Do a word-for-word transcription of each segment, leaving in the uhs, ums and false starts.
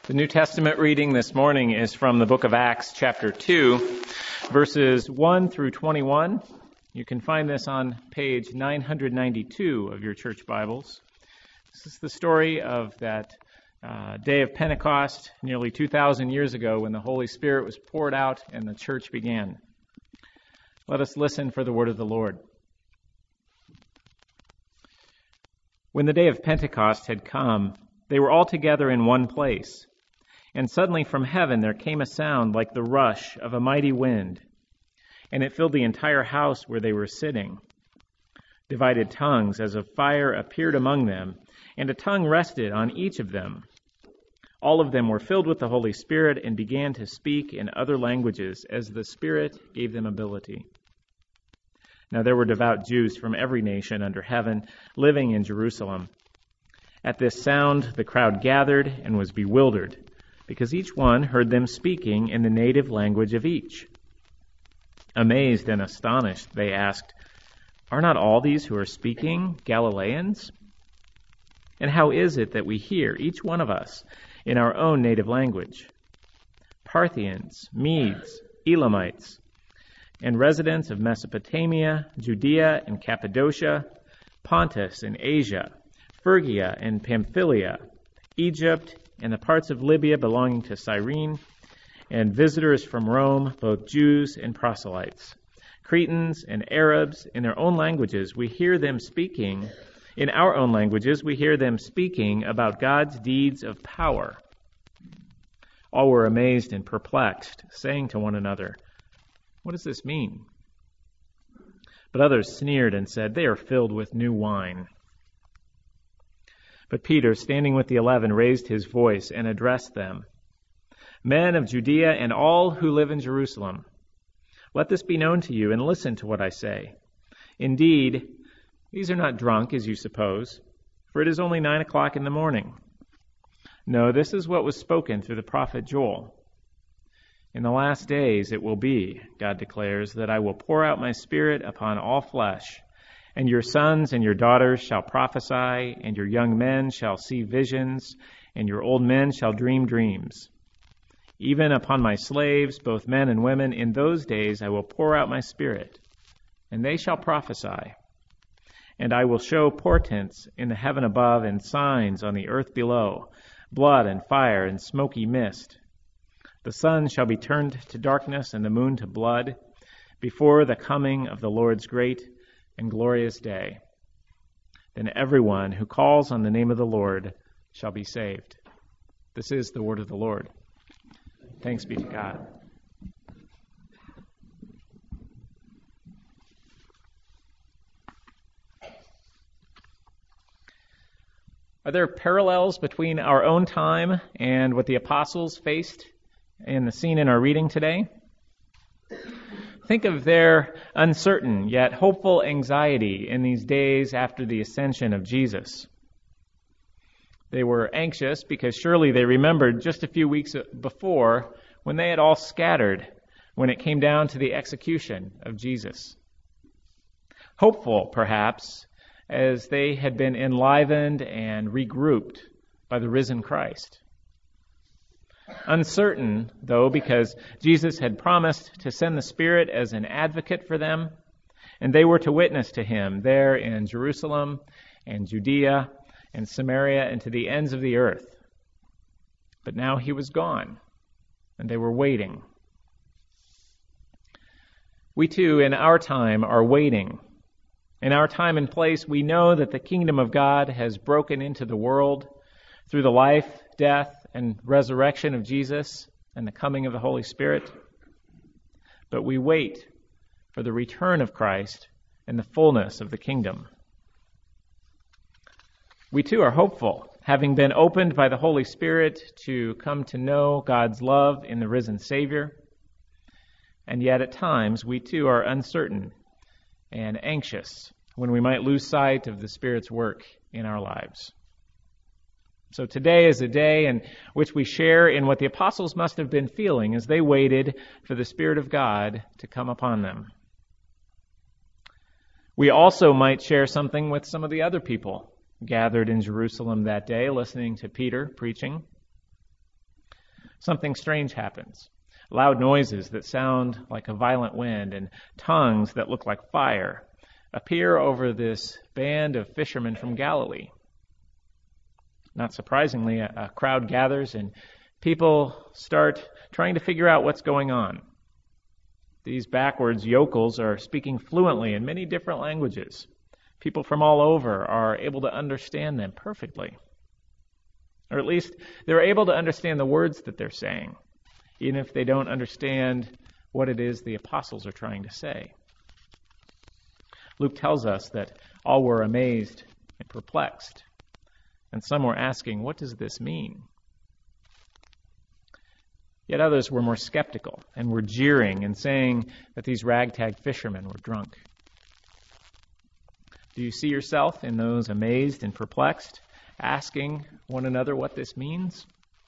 The New Testament reading this morning is from the book of Acts, chapter two, verses one through twenty-one. You can find this on page nine ninety-two of your church Bibles. This is the story of that uh, day of Pentecost nearly two thousand years ago when the Holy Spirit was poured out and the church began. Let us listen for the word of the Lord. When the day of Pentecost had come, they were all together in one place. And suddenly from heaven there came a sound like the rush of a mighty wind, and it filled the entire house where they were sitting. Divided tongues as of fire appeared among them, and a tongue rested on each of them. All of them were filled with the Holy Spirit and began to speak in other languages as the Spirit gave them ability. Now there were devout Jews from every nation under heaven living in Jerusalem. At this sound the crowd gathered and was bewildered, because each one heard them speaking in the native language of each. Amazed and astonished, they asked, "Are not all these who are speaking Galileans? And how is it that we hear, each one of us, in our own native language? Parthians, Medes, Elamites, and residents of Mesopotamia, Judea and Cappadocia, Pontus and Asia, Phrygia and Pamphylia, Egypt, and the parts of Libya belonging to Cyrene, and visitors from Rome, both Jews and proselytes, Cretans and Arabs, in their own languages, we hear them speaking, in our own languages, we hear them speaking about God's deeds of power." All were amazed and perplexed, saying to one another, "What does this mean?" But others sneered and said, "They are filled with new wine." But Peter, standing with the eleven, raised his voice and addressed them. "Men of Judea and all who live in Jerusalem, let this be known to you and listen to what I say. Indeed, these are not drunk, as you suppose, for it is only nine o'clock in the morning. No, this is what was spoken through the prophet Joel. In the last days it will be, God declares, that I will pour out my Spirit upon all flesh, and your sons and your daughters shall prophesy, and your young men shall see visions, and your old men shall dream dreams. Even upon my slaves, both men and women, in those days I will pour out my Spirit, and they shall prophesy. And I will show portents in the heaven above and signs on the earth below, blood and fire and smoky mist. The sun shall be turned to darkness and the moon to blood before the coming of the Lord's great and glorious day. Then everyone who calls on the name of the Lord shall be saved." This is the word of the Lord. Thanks be to God. Are there parallels between our own time and what the apostles faced in the scene in our reading today? Think of their uncertain yet hopeful anxiety in these days after the ascension of Jesus. They were anxious because surely they remembered just a few weeks before when they had all scattered when it came down to the execution of Jesus. Hopeful, perhaps, as they had been enlivened and regrouped by the risen Christ. Uncertain, though, because Jesus had promised to send the Spirit as an advocate for them, and they were to witness to him there in Jerusalem and Judea and Samaria and to the ends of the earth. But now he was gone, and they were waiting. We too, in our time, are waiting. In our time and place, we know that the kingdom of God has broken into the world through the life, death, and resurrection of Jesus and the coming of the Holy Spirit. But we wait for the return of Christ and the fullness of the kingdom. We too are hopeful, having been opened by the Holy Spirit to come to know God's love in the risen Savior. And yet at times we too are uncertain and anxious when we might lose sight of the Spirit's work in our lives. So today is a day in which we share in what the apostles must have been feeling as they waited for the Spirit of God to come upon them. We also might share something with some of the other people gathered in Jerusalem that day, listening to Peter preaching. something strange happens. Loud noises that sound like a violent wind and tongues that look like fire appear over this band of fishermen from Galilee. Not surprisingly, a, a crowd gathers and people start trying to figure out what's going on. These backwards yokels are speaking fluently in many different languages. People from all over are able to understand them perfectly. Or at least they're able to understand the words that they're saying, even if they don't understand what it is the apostles are trying to say. Luke tells us that all were amazed and perplexed, and some were asking, "What does this mean?" Yet others were more skeptical and were jeering and saying that these ragtag fishermen were drunk. Do you see yourself in those amazed and perplexed, asking one another what this means?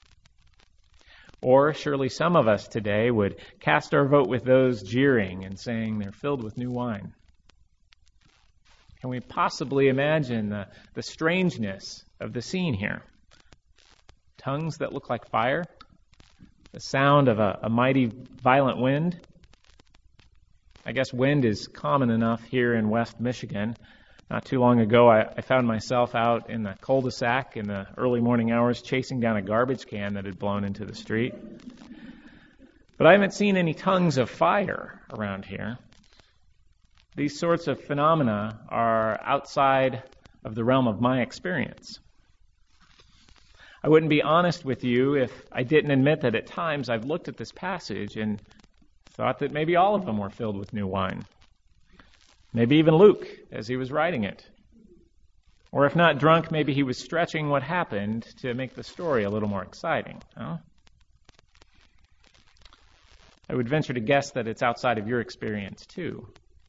Or surely some of us today would cast our vote with those jeering and saying they're filled with new wine. Can we possibly imagine the, the strangeness of the scene here? Tongues that look like fire? The sound of a, a mighty violent wind? I guess wind is common enough here in West Michigan. Not too long ago, I, I found myself out in the cul-de-sac in the early morning hours chasing down a garbage can that had blown into the street. But I haven't seen any tongues of fire around here. These sorts of phenomena are outside of the realm of my experience. I wouldn't be honest with you if I didn't admit that at times I've looked at this passage and thought that maybe all of them were filled with new wine. Maybe even Luke, as he was writing it. Or if not drunk, maybe he was stretching what happened to make the story a little more exciting. Huh? I would venture to guess that it's outside of your experience too.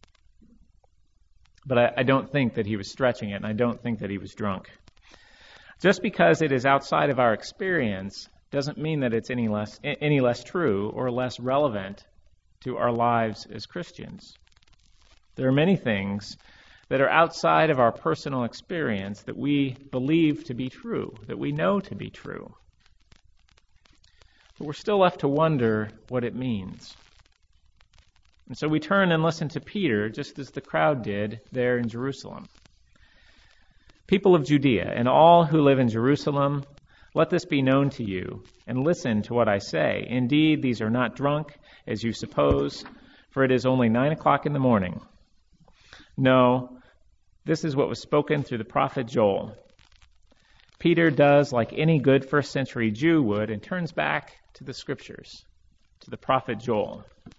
But I, I don't think that he was stretching it, and I don't think that he was drunk. Just because it is outside of our experience doesn't mean that it's any less any less true or less relevant to our lives as Christians. There are many things that are outside of our personal experience that we believe to be true, that we know to be true. But we're still left to wonder what it means. And so we turn and listen to Peter, just as the crowd did there in Jerusalem. People of Judea and all who live in Jerusalem, let this be known to you, and listen to what I say. Indeed, these are not drunk, as you suppose, for it is only nine o'clock in the morning. No, this is what was spoken through the prophet Joel. Peter does like any good first century Jew would and turns back to the scriptures, to the prophet Joel.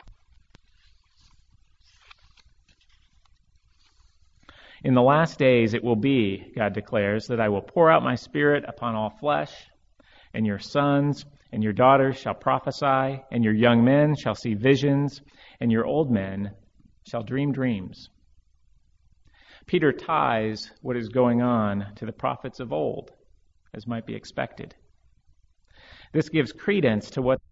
In the last days it will be, God declares, that I will pour out my spirit upon all flesh, and your sons and your daughters shall prophesy, and your young men shall see visions, and your old men shall dream dreams. Peter ties what is going on to the prophets of old, as might be expected. This gives credence to what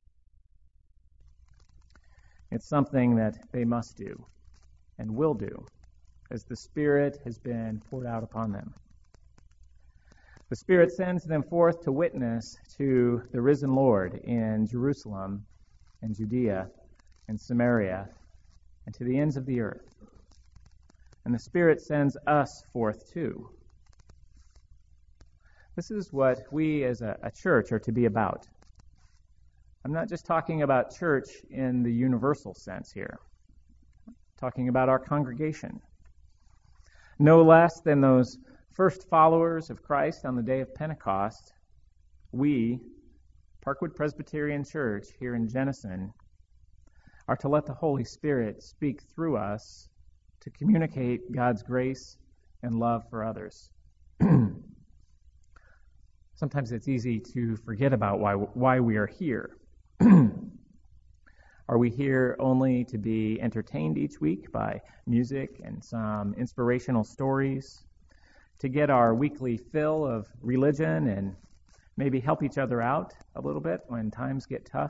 it's something that they must do and will do, as the Spirit has been poured out upon them. The Spirit sends them forth to witness to the risen Lord in Jerusalem and Judea and Samaria and to the ends of the earth. And the Spirit sends us forth too. This is what we as a, a church are to be about. I'm not just talking about church in the universal sense here. I'm talking about our congregation. No less than those first followers of Christ on the day of Pentecost, we, Parkwood Presbyterian Church here in Jenison, are to let the Holy Spirit speak through us to communicate God's grace and love for others. Sometimes it's easy to forget about why why we are here. Are we here only to be entertained each week by music and some inspirational stories, to get our weekly fill of religion and maybe help each other out a little bit when times get tough?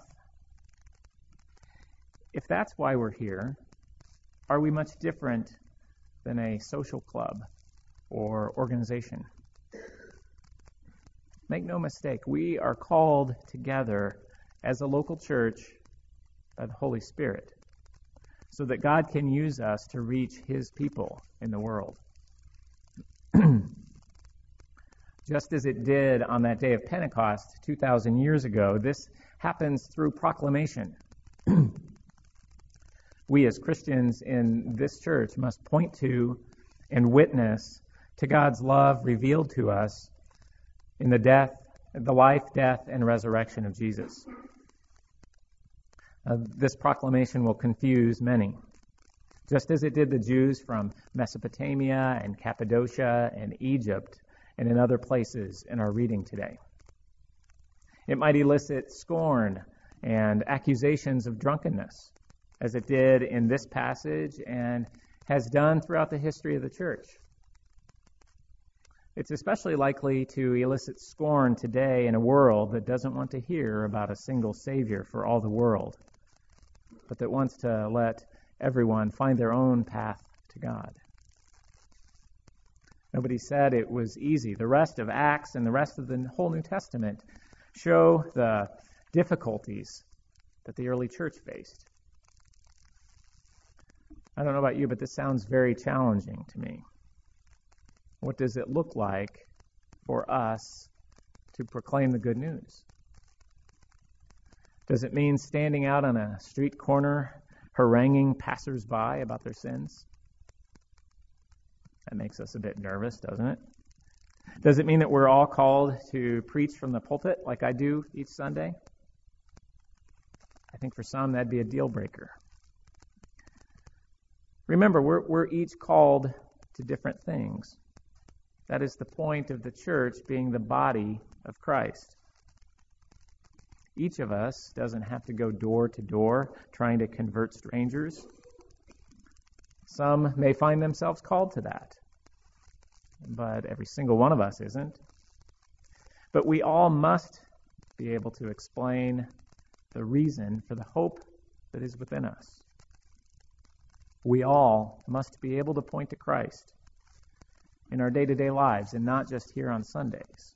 If that's why we're here, are we much different than a social club or organization? Make no mistake, we are called together as a local church by the Holy Spirit, so that God can use us to reach his people in the world. Just as it did on that day of Pentecost two thousand years ago, this happens through proclamation. We as Christians in this church must point to and witness to God's love revealed to us in the death, the life, death, and resurrection of Jesus. Uh, this proclamation will confuse many, just as it did the Jews from Mesopotamia and Cappadocia and Egypt and in other places in our reading today. It might elicit scorn and accusations of drunkenness, as it did in this passage and has done throughout the history of the church. It's especially likely to elicit scorn today in a world that doesn't want to hear about a single Savior for all the world, but that wants to let everyone find their own path to God. Nobody said it was easy. The rest of Acts and the rest of the whole New Testament show the difficulties that the early church faced. I don't know about you, but this sounds very challenging to me. What does it look like for us to proclaim the good news? Does it mean standing out on a street corner haranguing passersby about their sins? That makes us a bit nervous, doesn't it? Does it mean that we're all called to preach from the pulpit like I do each Sunday? I think for some that'd be a deal breaker. Remember, we're, we're each called to different things. That is the point of the church being the body of Christ. Each of us doesn't have to go door to door trying to convert strangers. Some may find themselves called to that, but every single one of us isn't. But we all must be able to explain the reason for the hope that is within us. We all must be able to point to Christ in our day-to-day lives and not just here on Sundays.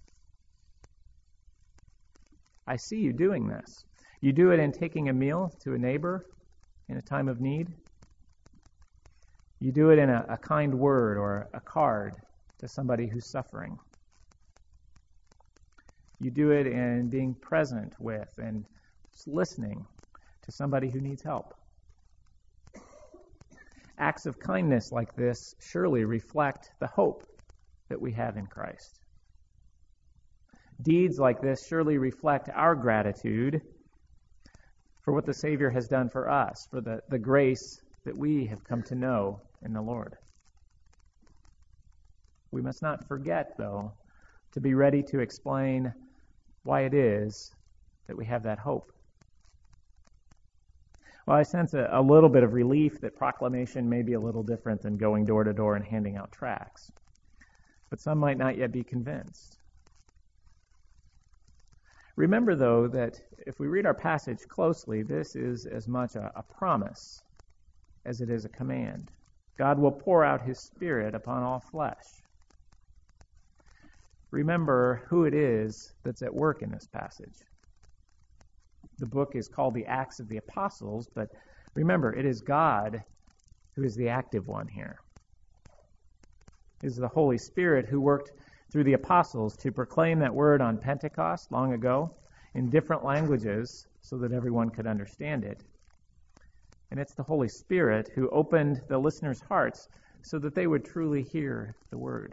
I see you doing this. You do it in taking a meal to a neighbor in a time of need. You do it in a, a kind word or a card to somebody who's suffering. You do it in being present with and listening to somebody who needs help. Acts of kindness like this surely reflect the hope that we have in Christ. Deeds like this surely reflect our gratitude for what the Savior has done for us, for the, the grace that we have come to know in the Lord. We must not forget, though, to be ready to explain why it is that we have that hope. Well, I sense a, a little bit of relief that proclamation may be a little different than going door to door and handing out tracts. But some might not yet be convinced. Remember, though, that if we read our passage closely, this is as much a, a promise as it is a command. God will pour out his Spirit upon all flesh. Remember who it is that's at work in this passage. The book is called the Acts of the Apostles, but remember, it is God who is the active one here. It is the Holy Spirit who worked through the apostles to proclaim that word on Pentecost long ago in different languages so that everyone could understand it. And it's the Holy Spirit who opened the listeners' hearts so that they would truly hear the word.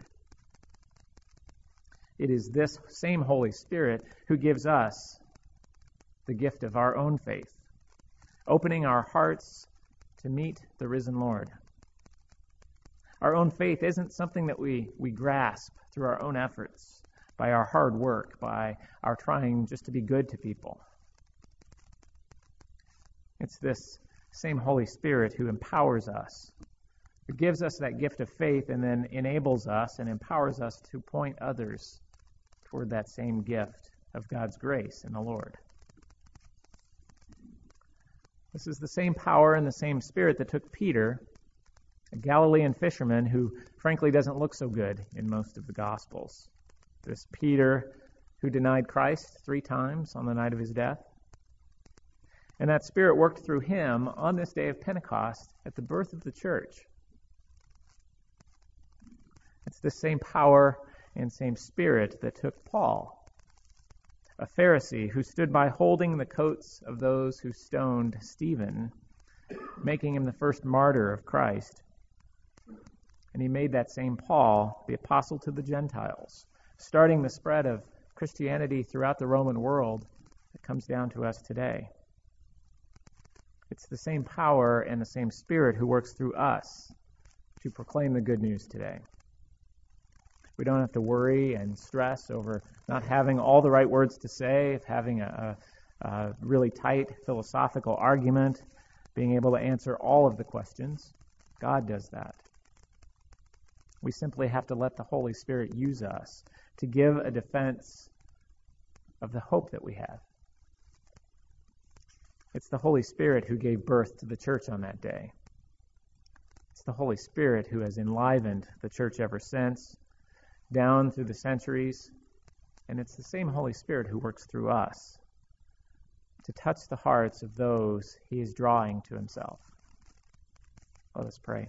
It is this same Holy Spirit who gives us the gift of our own faith, opening our hearts to meet the risen Lord. Our own faith isn't something that we, we grasp through our own efforts, by our hard work, by our trying just to be good to people. It's this same Holy Spirit who empowers us, who gives us that gift of faith and then enables us and empowers us to point others toward that same gift of God's grace in the Lord. This is the same power and the same Spirit that took Peter, a Galilean fisherman who frankly doesn't look so good in most of the Gospels. This Peter who denied Christ three times on the night of his death. And that Spirit worked through him on this day of Pentecost at the birth of the church. It's the same power and same Spirit that took Paul, a Pharisee who stood by holding the coats of those who stoned Stephen, making him the first martyr of Christ. And he made that same Paul the apostle to the Gentiles, starting the spread of Christianity throughout the Roman world that comes down to us today. It's the same power and the same Spirit who works through us to proclaim the good news today. We don't have to worry and stress over not having all the right words to say, of having a, a, a really tight philosophical argument, being able to answer all of the questions. God does that. We simply have to let the Holy Spirit use us to give a defense of the hope that we have. It's the Holy Spirit who gave birth to the church on that day. It's the Holy Spirit who has enlivened the church ever since, down through the centuries, and it's the same Holy Spirit who works through us to touch the hearts of those he is drawing to himself. Let us pray.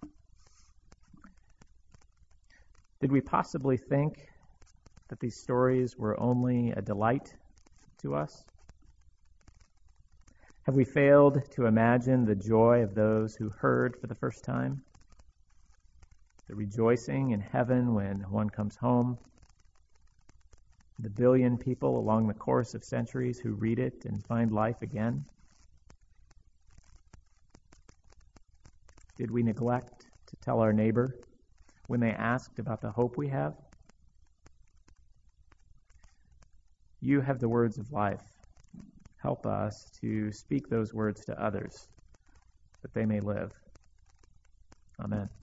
Did we possibly think that these stories were only a delight to us? Have we failed to imagine the joy of those who heard for the first time? The rejoicing in heaven when one comes home? The billion people along the course of centuries who read it and find life again? Did we neglect to tell our neighbor when they asked about the hope we have? You have the words of life. Help us to speak those words to others, that they may live. Amen.